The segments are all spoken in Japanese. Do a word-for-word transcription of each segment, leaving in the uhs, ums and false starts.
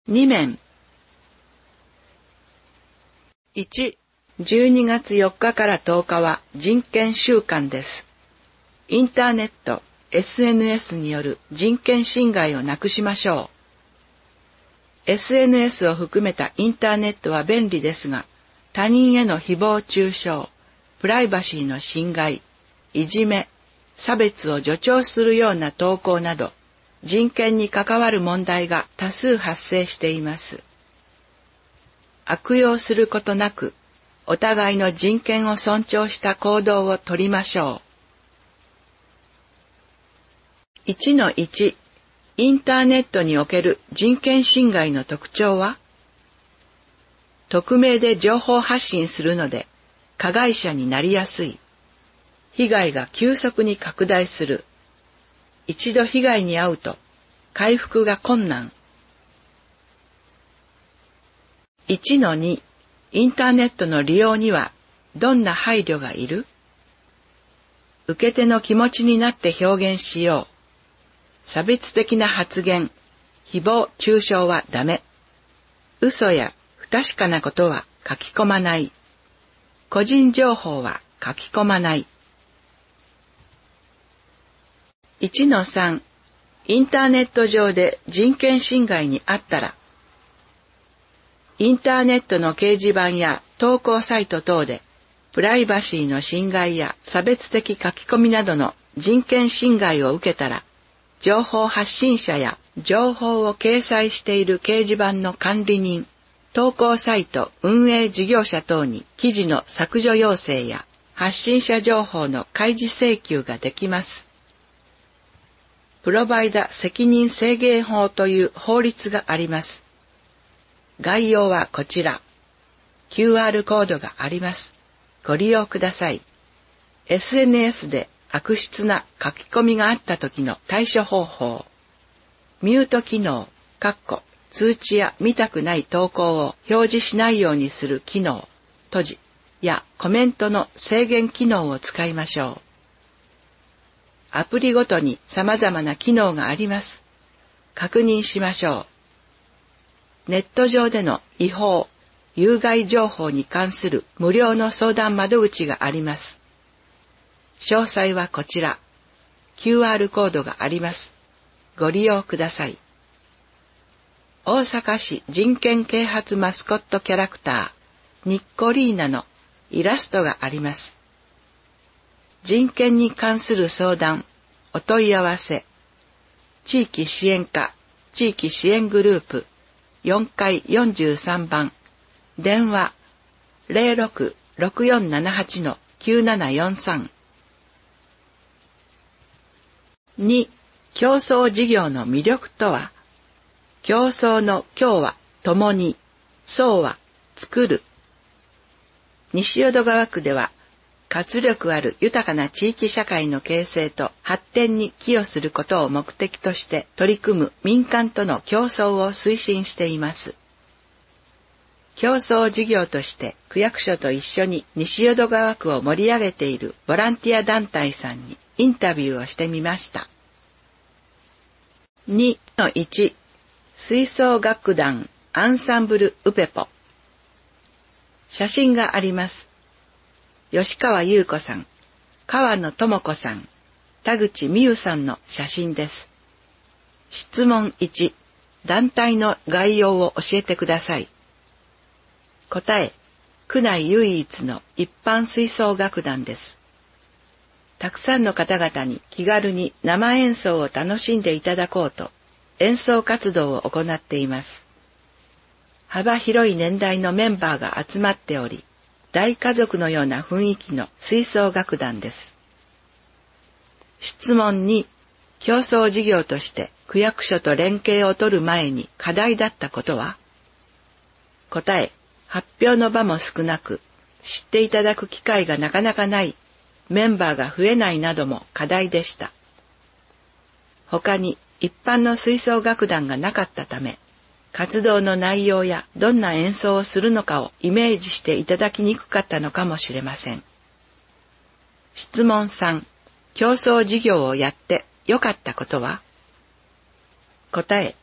に面。いち、じゅうにがつよっかからとおかは人権週間です。インターネット、エスエヌエス による人権侵害をなくしましょう。エスエヌエス を含めたインターネットは便利ですが、他人への誹謗中傷、プライバシーの侵害、いじめ、差別を助長するような投稿など、人権に関わる問題が多数発生しています。悪用することなく、お互いの人権を尊重した行動をとりましょう。いちのいち、インターネットにおける人権侵害の特徴は、匿名で情報発信するので、加害者になりやすい。被害が急速に拡大する。一度被害に遭うと、回復が困難。いちのに、インターネットの利用にはどんな配慮がいる？受け手の気持ちになって表現しよう。差別的な発言、誹謗中傷はダメ。嘘や不確かなことは書き込まない。個人情報は書き込まない。いちのさん、インターネット上で人権侵害にあったら、インターネットの掲示板や投稿サイト等で、プライバシーの侵害や差別的書き込みなどの人権侵害を受けたら、情報発信者や情報を掲載している掲示板の管理人、投稿サイト運営事業者等に記事の削除要請や発信者情報の開示請求ができます。プロバイダ責任制限法という法律があります。概要はこちら。キューアール コードがあります。ご利用ください。エスエヌエス で悪質な書き込みがあった時の対処方法。ミュート機能、かっこ通知や見たくない投稿を表示しないようにする機能、閉じやコメントの制限機能を使いましょう。アプリごとに様々な機能があります。確認しましょう。ネット上での違法、有害情報に関する無料の相談窓口があります。詳細はこちら。キューアール コードがあります。ご利用ください。大阪市人権啓発マスコットキャラクター、ニッコリーナのイラストがあります。人権に関する相談、お問い合わせ、地域支援課、地域支援グループ、よんかいよんじゅうさんばん、電話 ゼロろく ろくよんななはち きゅうななよんさん。に、共創事業の魅力とは、共創の共は共に、創は作る。西淀川区では、活力ある豊かな地域社会の形成と発展に寄与することを目的として取り組む民間との共創を推進しています。共創事業として区役所と一緒に西淀川区を盛り上げているボランティア団体さんにインタビューをしてみました。にのいち、吹奏楽団アンサンブルウペポ。写真があります。吉川優子さん、川野智子さん、田口美優さんの写真です。質問いち、団体の概要を教えてください。答え、区内唯一の一般吹奏楽団です。たくさんの方々に気軽に生演奏を楽しんでいただこうと、演奏活動を行っています。幅広い年代のメンバーが集まっており、大家族のような雰囲気の吹奏楽団です。質問に、共創事業として区役所と連携を取る前に課題だったことは？答え、発表の場も少なく、知っていただく機会がなかなかない、メンバーが増えないなども課題でした。他に一般の吹奏楽団がなかったため、活動の内容やどんな演奏をするのかをイメージしていただきにくかったのかもしれません。質問さん、共創事業をやって良かったことは？答え、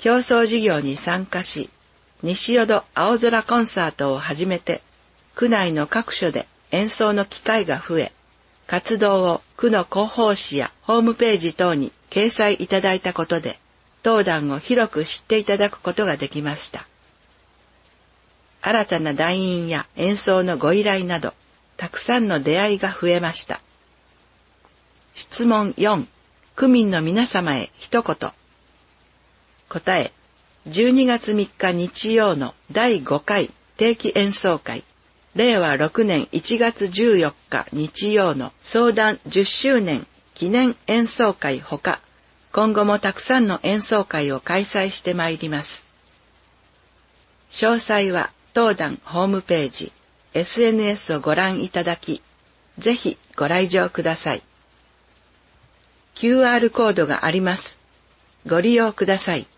競争事業に参加し、西淀青空コンサートを始めて、区内の各所で演奏の機会が増え、活動を区の広報誌やホームページ等に掲載いただいたことで、当団を広く知っていただくことができました。新たな団員や演奏のご依頼など、たくさんの出会いが増えました。質問よん、区民の皆様へ一言。答え、じゅうにがつみっか日曜のだいごかい定期演奏会、れいわろくねんいちがつじゅうよっか日曜の総団じゅっしゅうねん記念演奏会ほか、今後もたくさんの演奏会を開催してまいります。詳細は当団ホームページ、エスエヌエス をご覧いただき、ぜひご来場ください。キューアール コードがあります。ご利用ください。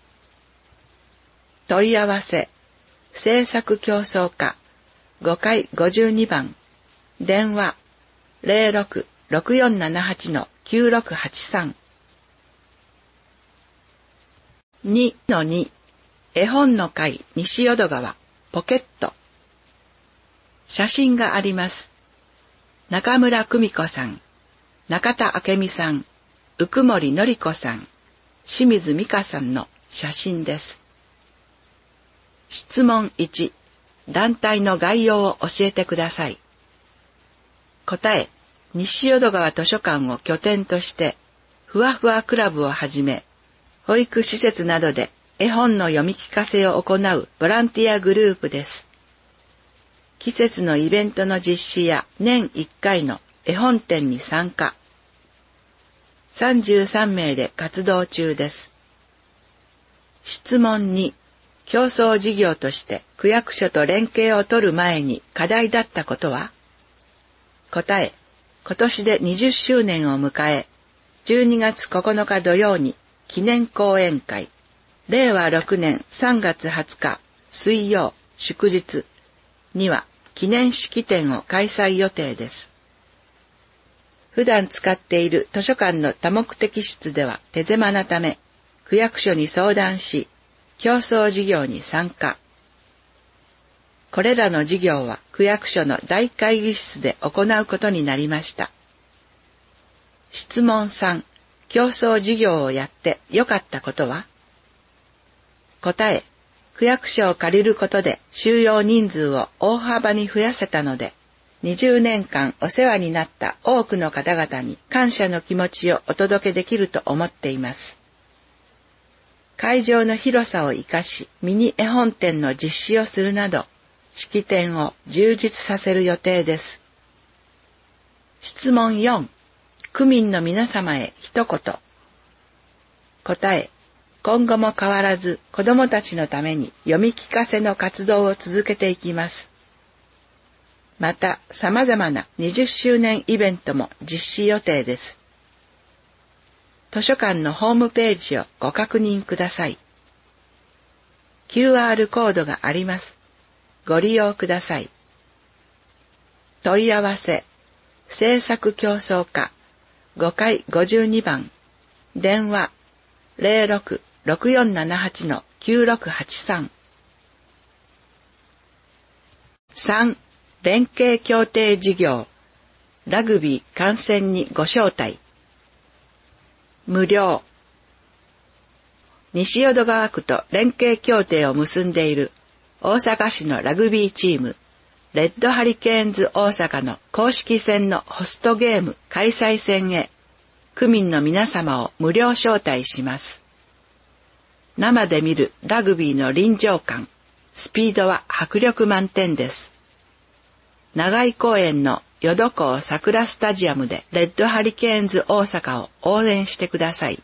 問い合わせ、制作競争課ごかいごじゅうにばん、電話 ゼロろく ろくよんななはち きゅうろくはちさん。にのに、絵本の会西淀川ポケット。写真があります。中村久美子さん、中田明美さん、宇久森のり子さん、清水美香さんの写真です。質問いち、団体の概要を教えてください。答え、西淀川図書館を拠点として、ふわふわクラブをはじめ、保育施設などで絵本の読み聞かせを行うボランティアグループです。季節のイベントの実施や年いっかいの絵本展に参加。さんじゅうさんめいで活動中です。質問に、競争事業として区役所と連携を取る前に課題だったことは？答え、今年でにじゅっしゅうねんを迎え、じゅうにがつここのか土曜に記念講演会、れいわろくねんさんがつはつか水曜祝日には記念式典を開催予定です。普段使っている図書館の多目的室では手狭なため、区役所に相談し、競争事業に参加。これらの事業は区役所の大会議室で行うことになりました。質問さん、競争事業をやって良かったことは？答え、区役所を借りることで収容人数を大幅に増やせたので、にじゅうねんかんお世話になった多くの方々に感謝の気持ちをお届けできると思っています。会場の広さを生かし、ミニ絵本展の実施をするなど、式典を充実させる予定です。質問よん、区民の皆様へ一言。答え、今後も変わらず子どもたちのために読み聞かせの活動を続けていきます。また、様々なにじゅっしゅうねんイベントも実施予定です。図書館のホームページをご確認ください。キューアール コードがあります。ご利用ください。問い合わせ、制作競争課ごかいごじゅうにばん、電話 ゼロろく ろくよんななはち きゅうろくはちさん。さん、連携協定事業、ラグビー観戦にご招待。無料。西淀川区と連携協定を結んでいる大阪市のラグビーチーム、レッドハリケーンズ大阪の公式戦のホストゲーム開催戦へ、区民の皆様を無料招待します。生で見るラグビーの臨場感、スピードは迫力満点です。長井公園の淀港桜スタジアムでレッドハリケーンズ大阪を応援してください。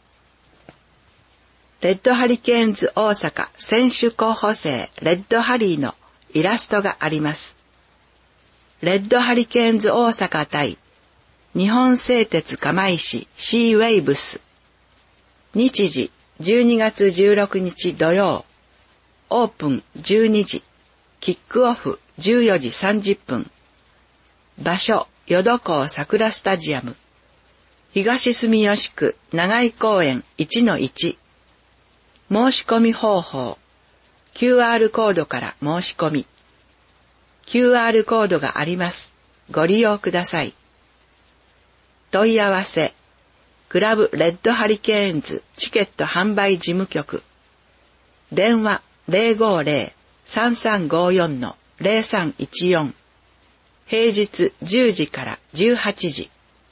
レッドハリケーンズ大阪選手候補生レッドハリーのイラストがあります。レッドハリケーンズ大阪対日本製鉄釜石シーウェイブス。日時じゅうにがつじゅうろくにち土曜。オープンじゅうにじ。キックオフじゅうよじさんじゅっぷん。場所、淀港桜スタジアム。東住吉区長井公園 いちのいち。 申し込み方法。キューアール コードから申し込み。キューアール コードがあります。ご利用ください。問い合わせ。クラブレッドハリケーンズチケット販売事務局。電話 ゼロごゼロ さんさんごよん ゼロさんいちよん。平日じゅうじからじゅうはちじ。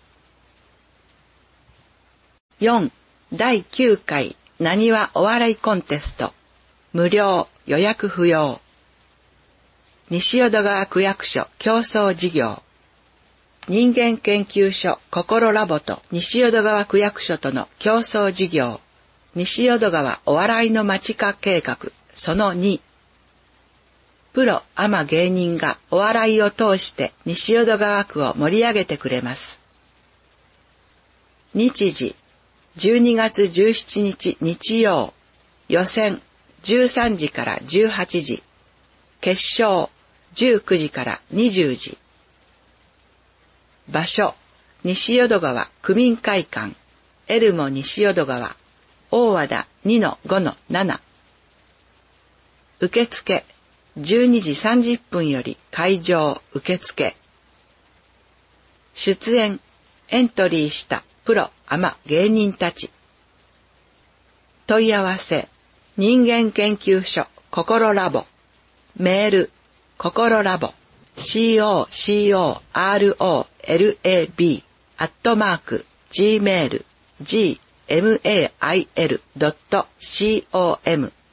よん. だいきゅうかいなにわお笑いコンテスト。無料予約不要。西淀川区役所競争事業。人間研究所心ラボと西淀川区役所との競争事業。西淀川お笑いの街化計画そのに。プロアマ芸人がお笑いを通して西淀川区を盛り上げてくれます。日時じゅうにがつじゅうしちにち日曜。予選じゅうさんじからじゅうはちじ。決勝じゅうくじからにじゅうじ。場所西淀川区民会館エルモ西淀川大和田 にのごのなな。受付じゅうにじさんじゅっぷんより会場受付。出演エントリーしたプロアマ芸人たち。問い合わせ人間研究所心ラボ。メール心ラボ ココロラブ アットマーク ジーメール ジーメール ドット コム